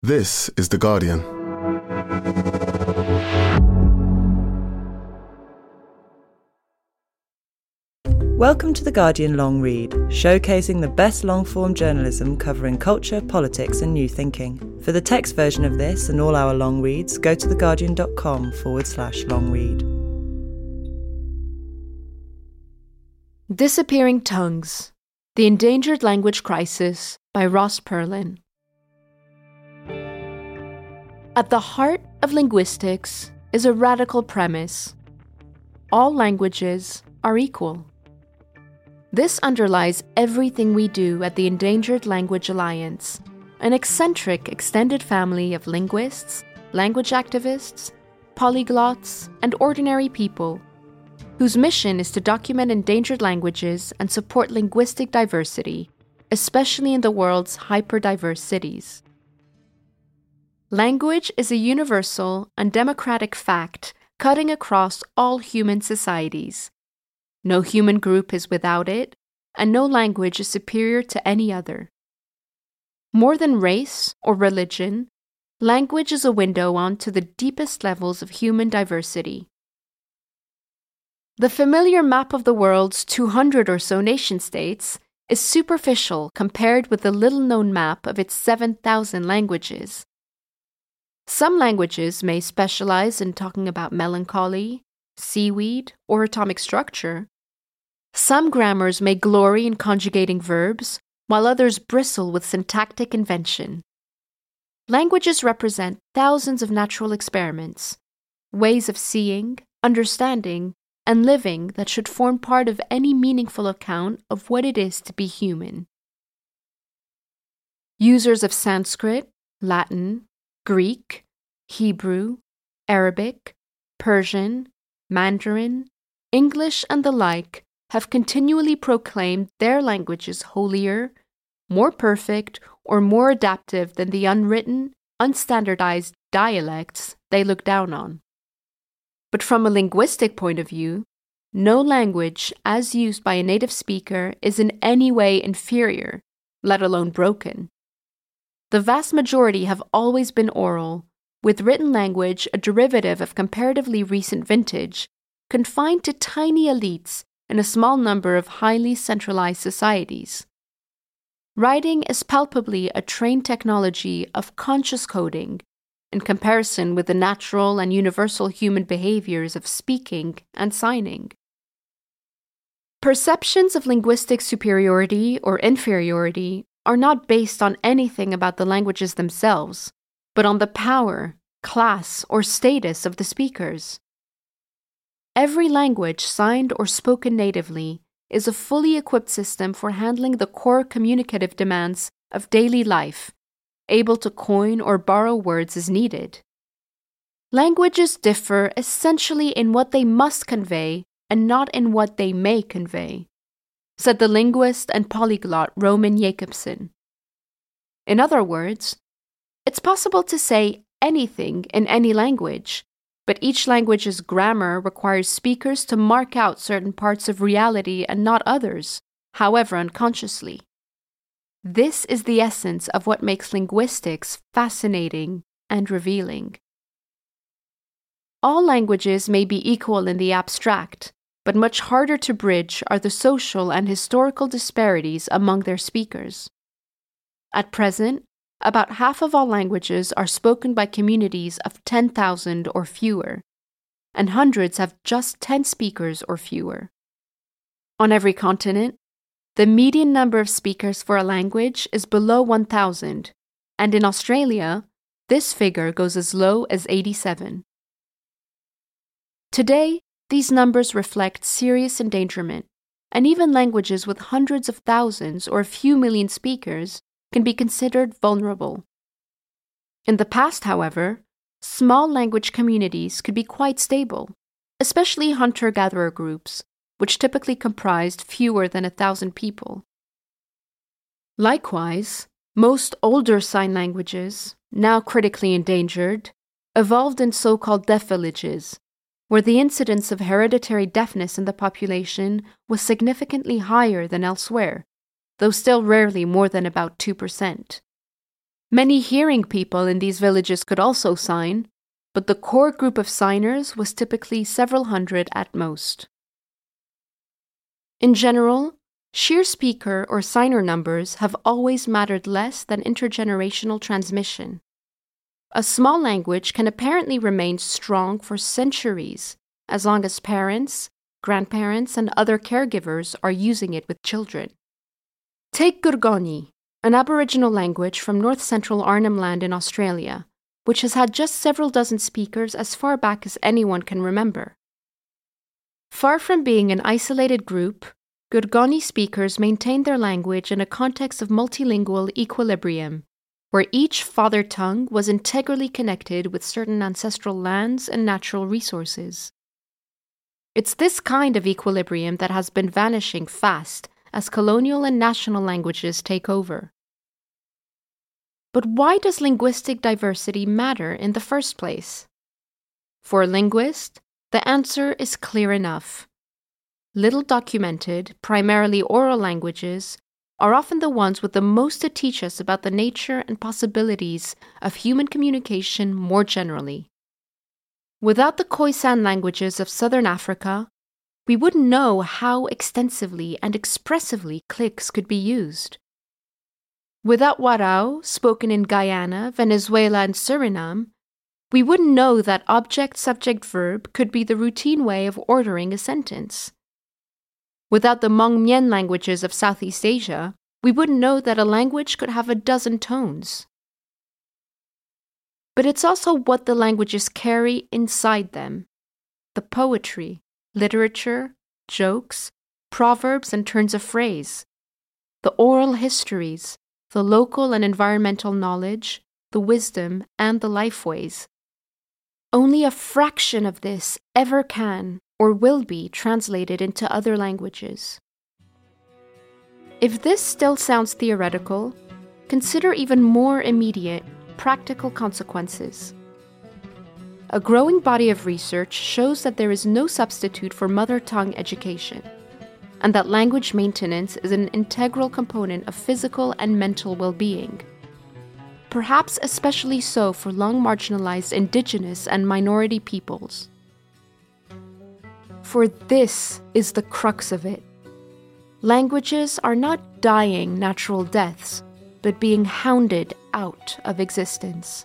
This is The Guardian. Welcome to The Guardian Long Read, showcasing the best long-form journalism covering culture, politics and new thinking. For the text version of this and all our long reads, go to theguardian.com/long read. Disappearing Tongues: The Endangered Language Crisis by Ross Perlin. At the heart of linguistics is a radical premise. All languages are equal. This underlies everything we do at the Endangered Language Alliance, an eccentric extended family of linguists, language activists, polyglots, and ordinary people whose mission is to document endangered languages and support linguistic diversity, especially in the world's hyper-diverse cities. Language is a universal and democratic fact cutting across all human societies. No human group is without it, and no language is superior to any other. More than race or religion, language is a window onto the deepest levels of human diversity. The familiar map of the world's 200 or so nation-states is superficial compared with the little-known map of its 7,000 languages. Some languages may specialize in talking about melancholy, seaweed, or atomic structure. Some grammars may glory in conjugating verbs, while others bristle with syntactic invention. Languages represent thousands of natural experiments, ways of seeing, understanding, and living that should form part of any meaningful account of what it is to be human. Users of Sanskrit, Latin, Greek, Hebrew, Arabic, Persian, Mandarin, English, and the like have continually proclaimed their languages holier, more perfect, or more adaptive than the unwritten, unstandardized dialects they look down on. But from a linguistic point of view, no language as used by a native speaker is in any way inferior, let alone broken. The vast majority have always been oral, with written language a derivative of comparatively recent vintage, confined to tiny elites in a small number of highly centralized societies. Writing is palpably a trained technology of conscious coding in comparison with the natural and universal human behaviors of speaking and signing. Perceptions of linguistic superiority or inferiority are not based on anything about the languages themselves, but on the power, class, or status of the speakers. Every language signed or spoken natively is a fully equipped system for handling the core communicative demands of daily life, able to coin or borrow words as needed. Languages differ essentially in what they must convey and not in what they may convey, said the linguist and polyglot Roman Jakobson. In other words, it's possible to say anything in any language, but each language's grammar requires speakers to mark out certain parts of reality and not others, however unconsciously. This is the essence of what makes linguistics fascinating and revealing. All languages may be equal in the abstract, but much harder to bridge are the social and historical disparities among their speakers. At present, about half of all languages are spoken by communities of 10,000 or fewer, and hundreds have just 10 speakers or fewer. On every continent, the median number of speakers for a language is below 1,000, and in Australia, this figure goes as low as 87. Today, these numbers reflect serious endangerment, and even languages with hundreds of thousands or a few million speakers can be considered vulnerable. In the past, however, small language communities could be quite stable, especially hunter-gatherer groups, which typically comprised fewer than 1,000 people. Likewise, most older sign languages, now critically endangered, evolved in so-called deaf villages, where the incidence of hereditary deafness in the population was significantly higher than elsewhere, though still rarely more than about 2%. Many hearing people in these villages could also sign, but the core group of signers was typically several hundred at most. In general, sheer speaker or signer numbers have always mattered less than intergenerational transmission. A small language can apparently remain strong for centuries as long as parents, grandparents, and other caregivers are using it with children. Take Gurgoni, an Aboriginal language from north-central Arnhem Land in Australia, which has had just several dozen speakers as far back as anyone can remember. Far from being an isolated group, Gurgoni speakers maintained their language in a context of multilingual equilibrium, where each father tongue was integrally connected with certain ancestral lands and natural resources. It's this kind of equilibrium that has been vanishing fast as colonial and national languages take over. But why does linguistic diversity matter in the first place? For a linguist, the answer is clear enough. Little documented, primarily oral languages are often the ones with the most to teach us about the nature and possibilities of human communication more generally. Without the Khoisan languages of southern Africa, we wouldn't know how extensively and expressively clicks could be used. Without Warao, spoken in Guyana, Venezuela, and Suriname, we wouldn't know that object-subject-verb could be the routine way of ordering a sentence. Without the Hmong Mien languages of Southeast Asia, we wouldn't know that a language could have a dozen tones. But it's also what the languages carry inside them: the poetry, literature, jokes, proverbs, and turns of phrase, the oral histories, the local and environmental knowledge, the wisdom, and the lifeways. Only a fraction of this ever can or will be translated into other languages. If this still sounds theoretical, consider even more immediate, practical consequences. A growing body of research shows that there is no substitute for mother tongue education, and that language maintenance is an integral component of physical and mental well-being, perhaps especially so for long marginalized indigenous and minority peoples. For this is the crux of it. Languages are not dying natural deaths, but being hounded out of existence.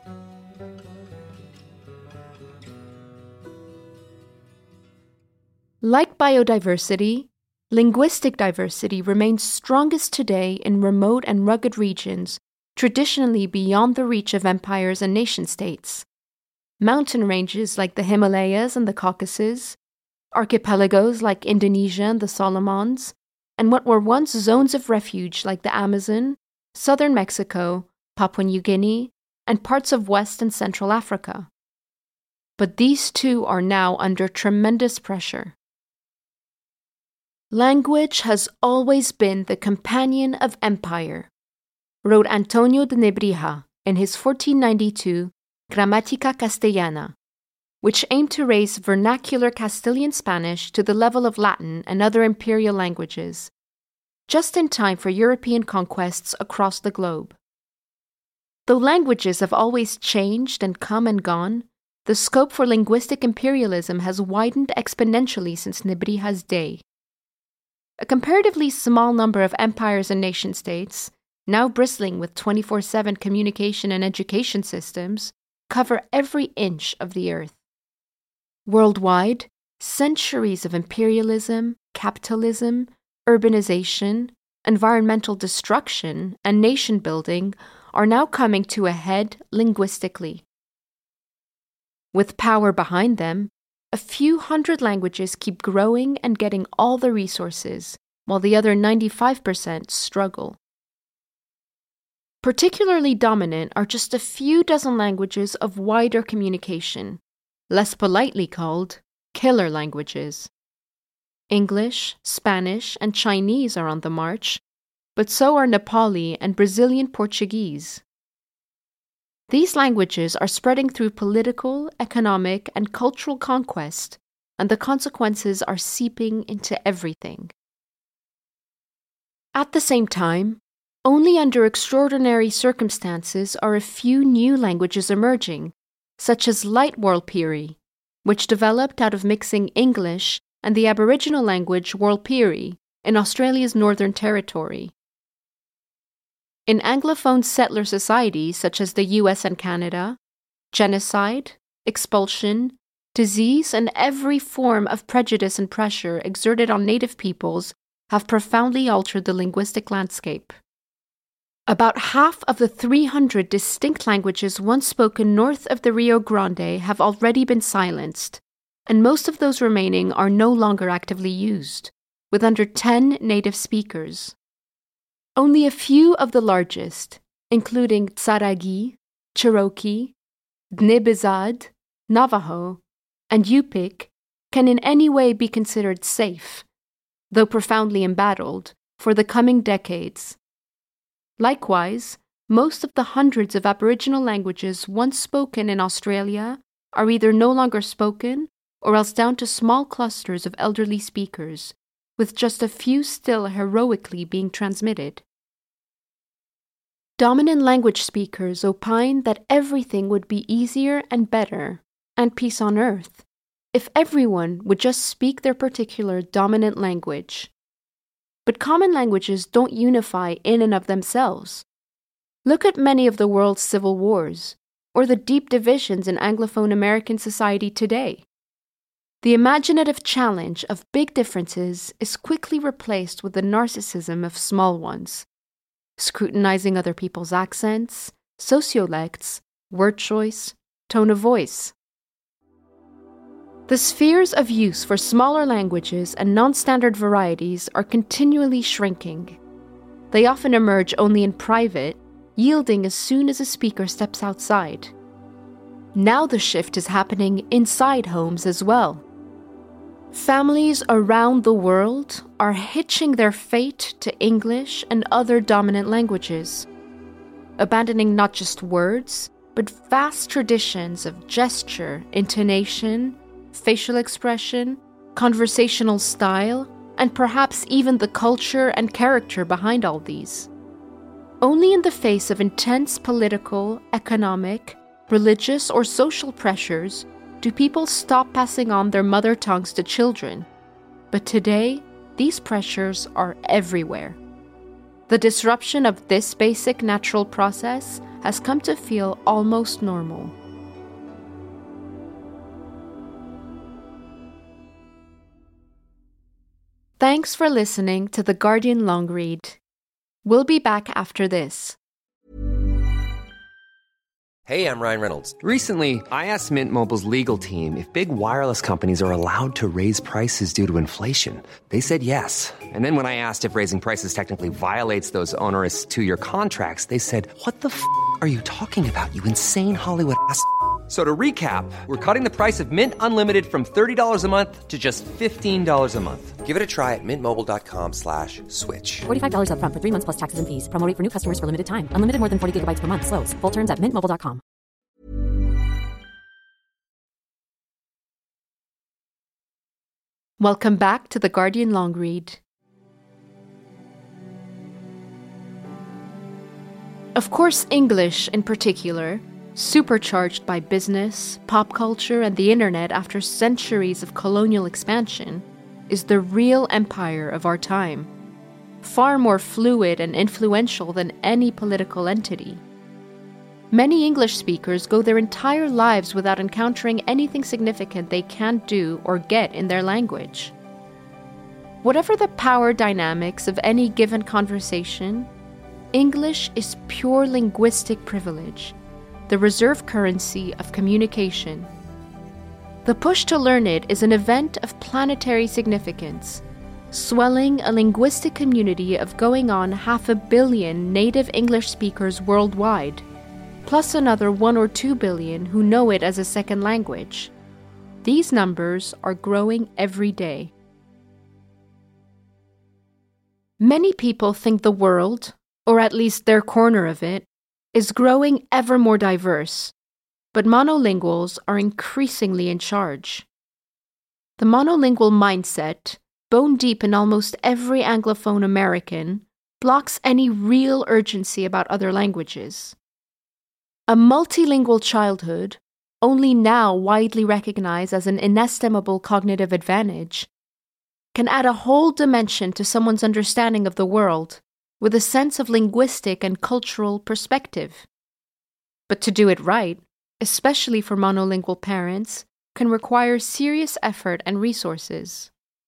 Like biodiversity, linguistic diversity remains strongest today in remote and rugged regions, traditionally beyond the reach of empires and nation-states. Mountain ranges like the Himalayas and the Caucasus, archipelagos like Indonesia and the Solomons, and what were once zones of refuge like the Amazon, southern Mexico, Papua New Guinea, and parts of West and Central Africa. But these too are now under tremendous pressure. Language has always been the companion of empire, wrote Antonio de Nebrija in his 1492 Gramática Castellana, which aimed to raise vernacular Castilian Spanish to the level of Latin and other imperial languages, just in time for European conquests across the globe. Though languages have always changed and come and gone, the scope for linguistic imperialism has widened exponentially since Nebrija's day. A comparatively small number of empires and nation-states, now bristling with 24/7 communication and education systems, cover every inch of the earth. Worldwide, centuries of imperialism, capitalism, urbanization, environmental destruction, and nation-building are now coming to a head linguistically. With power behind them, a few hundred languages keep growing and getting all the resources, while the other 95% struggle. Particularly dominant are just a few dozen languages of wider communication, less politely called killer languages. English, Spanish, and Chinese are on the march, but so are Nepali and Brazilian Portuguese. These languages are spreading through political, economic, and cultural conquest, and the consequences are seeping into everything. At the same time, Only under extraordinary circumstances are a few new languages emerging, such as Light Warlpiri, which developed out of mixing English and the Aboriginal language Warlpiri in Australia's Northern Territory. In Anglophone settler societies such as the US and Canada, genocide, expulsion, disease, and every form of prejudice and pressure exerted on Native peoples have profoundly altered the linguistic landscape. About half of the 300 distinct languages once spoken north of the Rio Grande have already been silenced, and most of those remaining are no longer actively used, with under 10 native speakers. Only a few of the largest, including Tsaragi, Cherokee, Dnebizad, Navajo, and Yupik, can in any way be considered safe, though profoundly embattled, for the coming decades. Likewise, most of the hundreds of Aboriginal languages once spoken in Australia are either no longer spoken or else down to small clusters of elderly speakers, with just a few still heroically being transmitted. Dominant language speakers opine that everything would be easier and better, and peace on earth, if everyone would just speak their particular dominant language. But common languages don't unify in and of themselves. Look at many of the world's civil wars, or the deep divisions in Anglophone American society today. The imaginative challenge of big differences is quickly replaced with the narcissism of small ones, scrutinizing other people's accents, sociolects, word choice, tone of voice. The spheres of use for smaller languages and non-standard varieties are continually shrinking. They often emerge only in private, yielding as soon as a speaker steps outside. Now the shift is happening inside homes as well. Families around the world are hitching their fate to English and other dominant languages, abandoning not just words, but vast traditions of gesture, intonation, facial expression, conversational style, and perhaps even the culture and character behind all these. Only in the face of intense political, economic, religious, or social pressures do people stop passing on their mother tongues to children. But today, these pressures are everywhere. The disruption of this basic natural process has come to feel almost normal. Thanks for listening to The Guardian Long Read. We'll be back after this. Hey, I'm Ryan Reynolds. Recently, I asked Mint Mobile's legal team if big wireless companies are allowed to raise prices due to inflation. They said yes. And then when I asked if raising prices technically violates those onerous 2-year contracts, they said, "What the f*** are you talking about, you insane Hollywood ass f- So to recap, we're cutting the price of Mint Unlimited from $30 a month to just $15 a month. Give it a try at mintmobile.com/switch. $45 up front for 3 months plus taxes and fees. Promo rate for new customers for limited time. Unlimited more than 40 gigabytes per month. Slows full terms at mintmobile.com. Welcome back to The Guardian Long Read. Of course, English in particular, supercharged by business, pop culture, and the internet after centuries of colonial expansion, is the real empire of our time, far more fluid and influential than any political entity. Many English speakers go their entire lives without encountering anything significant they can't do or get in their language. Whatever the power dynamics of any given conversation, English is pure linguistic privilege, the reserve currency of communication. The push to learn it is an event of planetary significance, swelling a linguistic community of going on 500 million native English speakers worldwide, plus another 1 or 2 billion who know it as a second language. These numbers are growing every day. Many people think the world, or at least their corner of it, is growing ever more diverse, but monolinguals are increasingly in charge. The monolingual mindset, bone deep in almost every Anglophone American, blocks any real urgency about other languages. A multilingual childhood, only now widely recognized as an inestimable cognitive advantage, can add a whole dimension to someone's understanding of the world with a sense of linguistic and cultural perspective. But to do it right, especially for monolingual parents, can require serious effort and resources.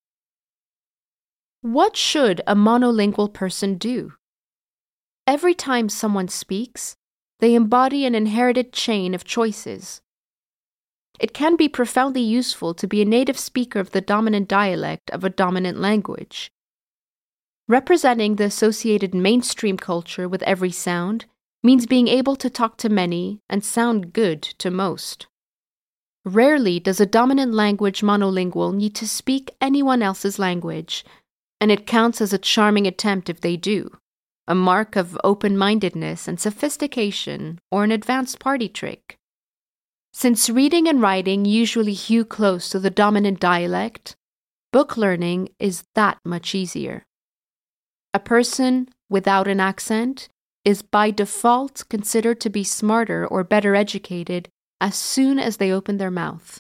What should a monolingual person do? Every time someone speaks, they embody an inherited chain of choices. It can be profoundly useful to be a native speaker of the dominant dialect of a dominant language. Representing the associated mainstream culture with every sound means being able to talk to many and sound good to most. Rarely does a dominant language monolingual need to speak anyone else's language, and it counts as a charming attempt if they do, a mark of open-mindedness and sophistication or an advanced party trick. Since reading and writing usually hew close to the dominant dialect, book learning is that much easier. A person without an accent is by default considered to be smarter or better educated as soon as they open their mouth.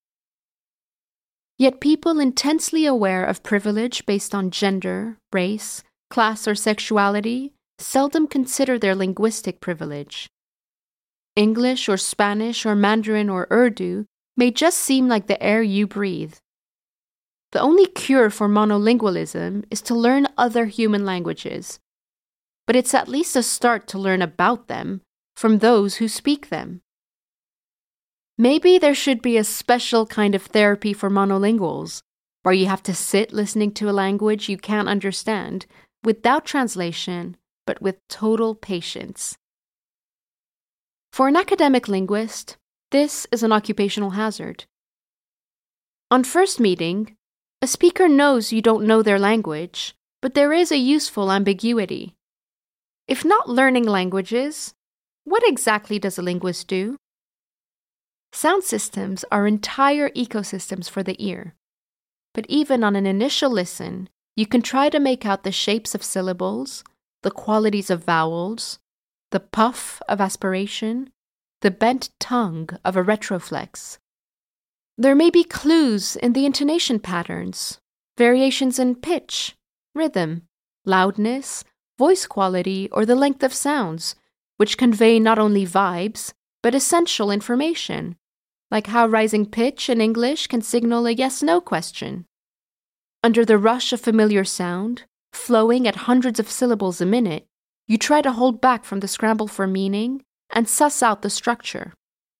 Yet people intensely aware of privilege based on gender, race, class, or sexuality seldom consider their linguistic privilege. English or Spanish or Mandarin or Urdu may just seem like the air you breathe. The only cure for monolingualism is to learn other human languages, but it's at least a start to learn about them from those who speak them. Maybe there should be a special kind of therapy for monolinguals, where you have to sit listening to a language you can't understand without translation, but with total patience. For an academic linguist, this is an occupational hazard. On first meeting, a speaker knows you don't know their language, but there is a useful ambiguity. If not learning languages, what exactly does a linguist do? Sound systems are entire ecosystems for the ear. But even on an initial listen, you can try to make out the shapes of syllables, the qualities of vowels, the puff of aspiration, the bent tongue of a retroflex. There may be clues in the intonation patterns, variations in pitch, rhythm, loudness, voice quality, or the length of sounds, which convey not only vibes, but essential information, like how rising pitch in English can signal a yes-no question. Under the rush of familiar sound, flowing at hundreds of syllables a minute, you try to hold back from the scramble for meaning and suss out the structure.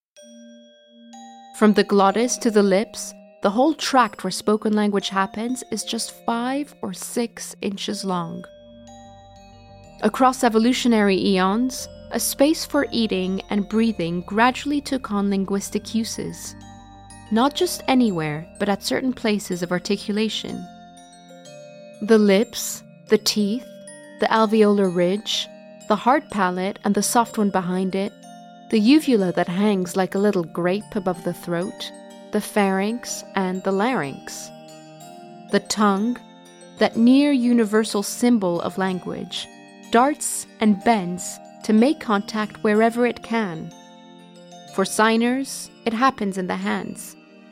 From the glottis to the lips, the whole tract where spoken language happens is just 5 or 6 inches long. Across evolutionary eons, a space for eating and breathing gradually took on linguistic uses, not just anywhere, but at certain places of articulation. The lips, the teeth, the alveolar ridge, the hard palate and the soft one behind it, the uvula that hangs like a little grape above the throat, the pharynx and the larynx. The tongue, that near universal symbol of language, darts and bends to make contact wherever it can. For signers, it happens in the hands.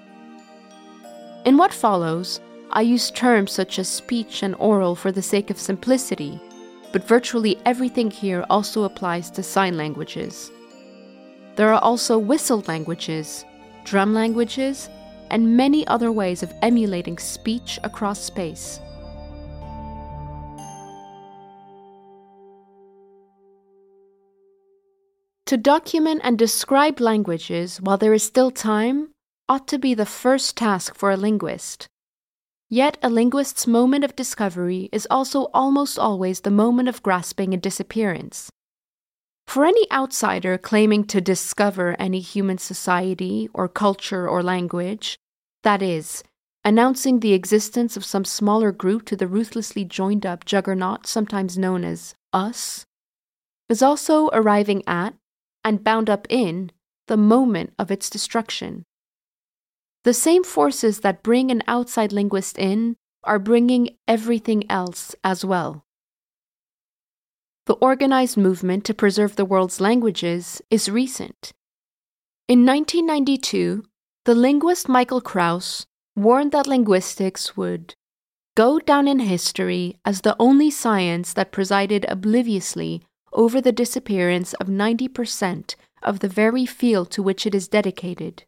In what follows, I use terms such as speech and oral for the sake of simplicity, but virtually everything here also applies to sign languages. There are also whistle languages, drum languages, and many other ways of emulating speech across space. To document and describe languages while there is still time ought to be the first task for a linguist. Yet a linguist's moment of discovery is also almost always the moment of grasping and disappearance. For any outsider claiming to discover any human society or culture or language, that is, announcing the existence of some smaller group to the ruthlessly joined-up juggernaut sometimes known as us, is also arriving at, and bound up in, the moment of its destruction. The same forces that bring an outside linguist in are bringing everything else as well. the organized movement to preserve the world's languages is recent. In 1992, the linguist Michael Krauss warned that linguistics would go down in history as the only science that presided obliviously over the disappearance of 90% of the very field to which it is dedicated.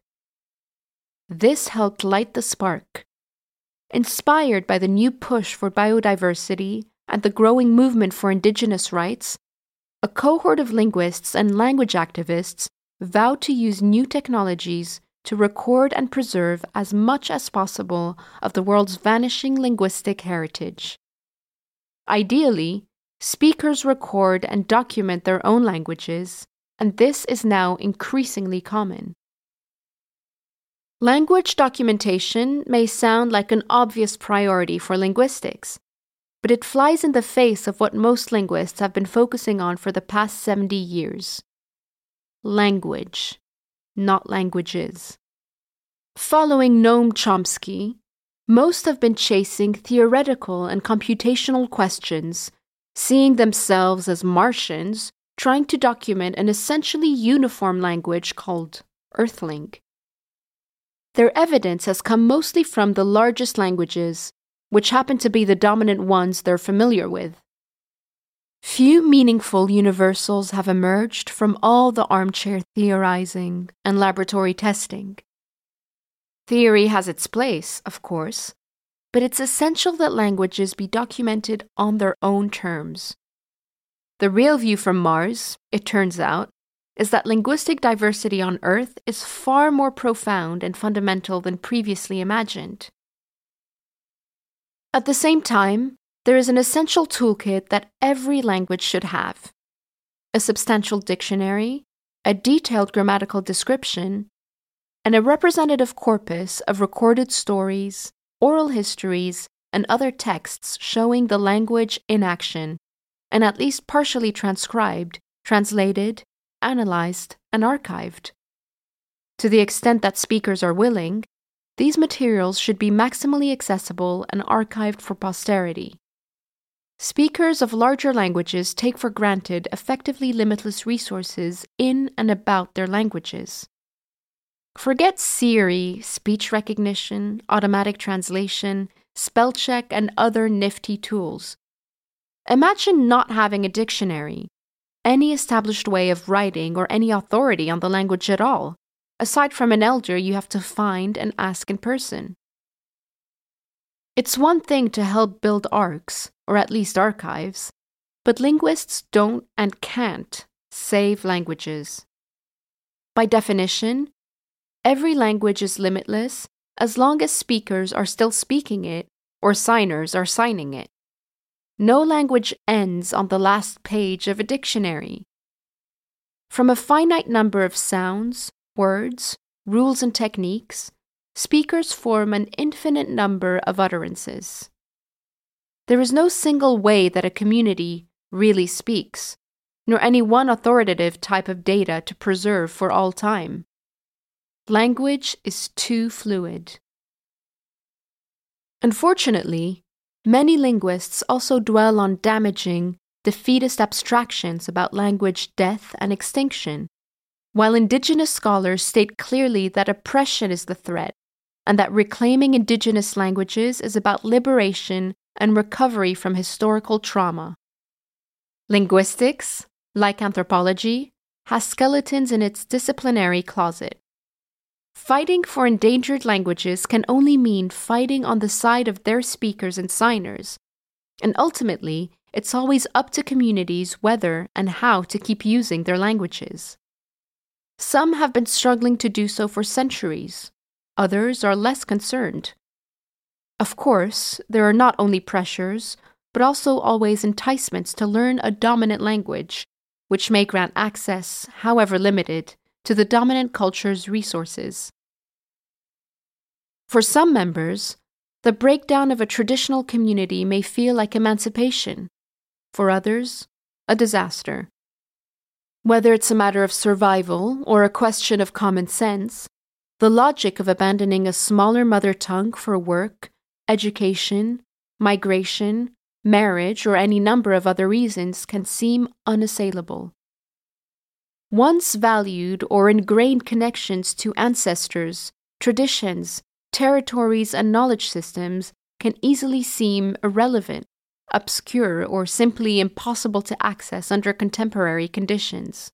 This helped light the spark. Inspired by the new push for biodiversity and the growing movement for indigenous rights, a cohort of linguists and language activists vowed to use new technologies to record and preserve as much as possible of the world's vanishing linguistic heritage. Ideally, speakers record and document their own languages, and this is now increasingly common. Language documentation may sound like an obvious priority for linguistics, but it flies in the face of what most linguists have been focusing on for the past 70 years. Language, not languages. Following Noam Chomsky, most have been chasing theoretical and computational questions, seeing themselves as Martians trying to document an essentially uniform language called Earthling. Their evidence has come mostly from the largest languages, which happen to be the dominant ones they're familiar with. Few meaningful universals have emerged from all the armchair theorizing and laboratory testing. Theory has its place, of course, but it's essential that languages be documented on their own terms. The real view from Mars, it turns out, is that linguistic diversity on Earth is far more profound and fundamental than previously imagined. At the same time, there is an essential toolkit that every language should have: a substantial dictionary, a detailed grammatical description, and a representative corpus of recorded stories, oral histories, and other texts showing the language in action, and at least partially transcribed, translated, analyzed, and archived. To the extent that speakers are willing, these materials should be maximally accessible and archived for posterity. Speakers of larger languages take for granted effectively limitless resources in and about their languages. Forget Siri, speech recognition, automatic translation, spell check, and other nifty tools. Imagine not having a dictionary, any established way of writing, or any authority on the language at all, aside from an elder you have to find and ask in person. It's one thing to help build arcs, or at least archives, but linguists don't and can't save languages. By definition, every language is limitless as long as speakers are still speaking it or signers are signing it. No language ends on the last page of a dictionary. From a finite number of sounds, words, rules, and techniques, speakers form an infinite number of utterances. There is no single way that a community really speaks, nor any one authoritative type of data to preserve for all time. Language is too fluid. Unfortunately, many linguists also dwell on damaging, defeatist abstractions about language death and extinction, while indigenous scholars state clearly that oppression is the threat, and that reclaiming indigenous languages is about liberation and recovery from historical trauma. Linguistics, like anthropology, has skeletons in its disciplinary closet. Fighting for endangered languages can only mean fighting on the side of their speakers and signers, and ultimately, it's always up to communities whether and how to keep using their languages. Some have been struggling to do so for centuries. Others are less concerned. Of course, there are not only pressures, but also always enticements to learn a dominant language, which may grant access, however limited, to the dominant culture's resources. For some members, the breakdown of a traditional community may feel like emancipation. For others, a disaster. Whether it's a matter of survival or a question of common sense, the logic of abandoning a smaller mother tongue for work, education, migration, marriage, or any number of other reasons can seem unassailable. Once valued or ingrained connections to ancestors, traditions, territories, and knowledge systems can easily seem irrelevant, obscure, or simply impossible to access under contemporary conditions.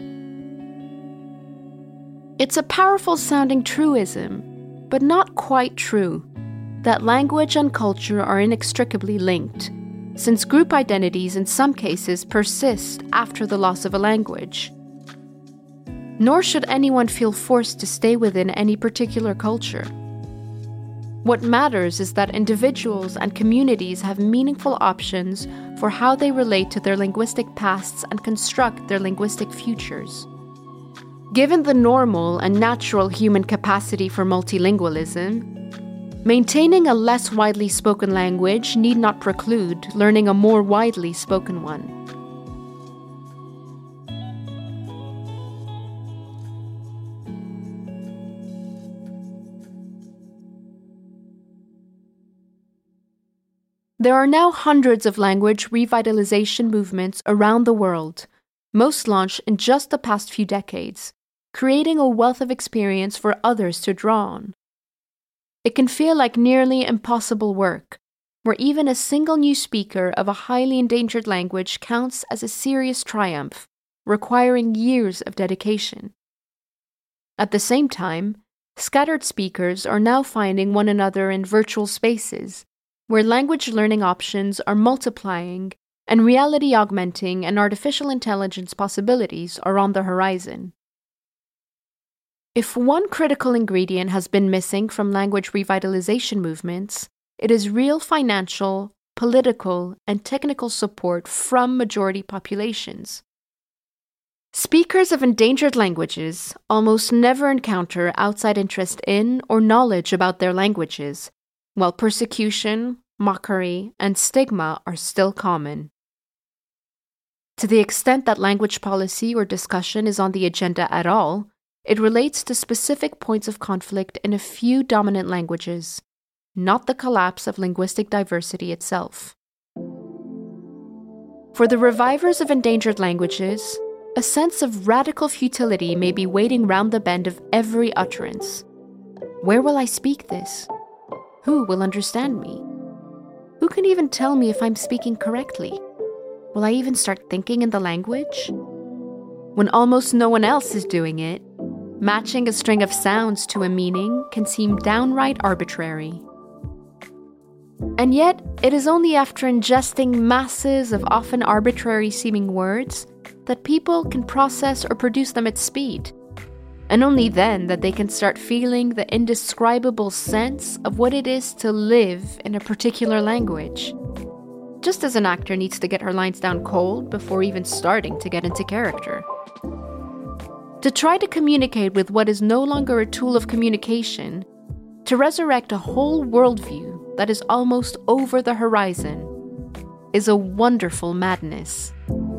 It's a powerful sounding truism, but not quite true, that language and culture are inextricably linked, since group identities in some cases persist after the loss of a language. Nor should anyone feel forced to stay within any particular culture. What matters is that individuals and communities have meaningful options for how they relate to their linguistic pasts and construct their linguistic futures. Given the normal and natural human capacity for multilingualism, maintaining a less widely spoken language need not preclude learning a more widely spoken one. There are now hundreds of language revitalization movements around the world, most launched in just the past few decades, creating a wealth of experience for others to draw on. It can feel like nearly impossible work, where even a single new speaker of a highly endangered language counts as a serious triumph, requiring years of dedication. At the same time, scattered speakers are now finding one another in virtual spaces, where language learning options are multiplying and reality augmenting and artificial intelligence possibilities are on the horizon. If one critical ingredient has been missing from language revitalization movements, it is real financial, political, and technical support from majority populations. Speakers of endangered languages almost never encounter outside interest in or knowledge about their languages, while persecution, mockery, and stigma are still common. To the extent that language policy or discussion is on the agenda at all, it relates to specific points of conflict in a few dominant languages, not the collapse of linguistic diversity itself. For the revivers of endangered languages, a sense of radical futility may be waiting round the bend of every utterance. Where will I speak this? Who will understand me? Who can even tell me if I'm speaking correctly? Will I even start thinking in the language? When almost no one else is doing it, matching a string of sounds to a meaning can seem downright arbitrary. And yet, it is only after ingesting masses of often arbitrary-seeming words that people can process or produce them at speed, and only then that they can start feeling the indescribable sense of what it is to live in a particular language. Just as an actor needs to get her lines down cold before even starting to get into character. To try to communicate with what is no longer a tool of communication, to resurrect a whole worldview that is almost over the horizon, is a wonderful madness.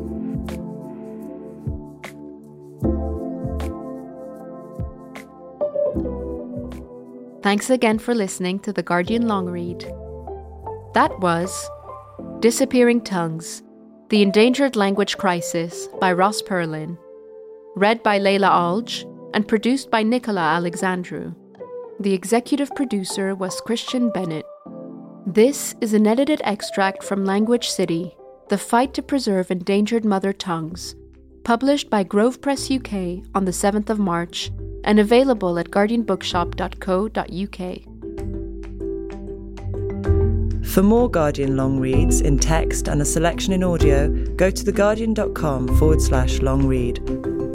Thanks again for listening to The Guardian Long Read. That was Disappearing Tongues, The Endangered Language Crisis by Ross Perlin, read by Leila Alge and produced by Nicola Alexandru. The executive producer was Christian Bennett. This is an edited extract from Language City, The Fight to Preserve Endangered Mother Tongues, published by Grove Press UK on the 7th of March and available at guardianbookshop.co.uk. For more Guardian long reads in text and a selection in audio, go to theguardian.com/long read.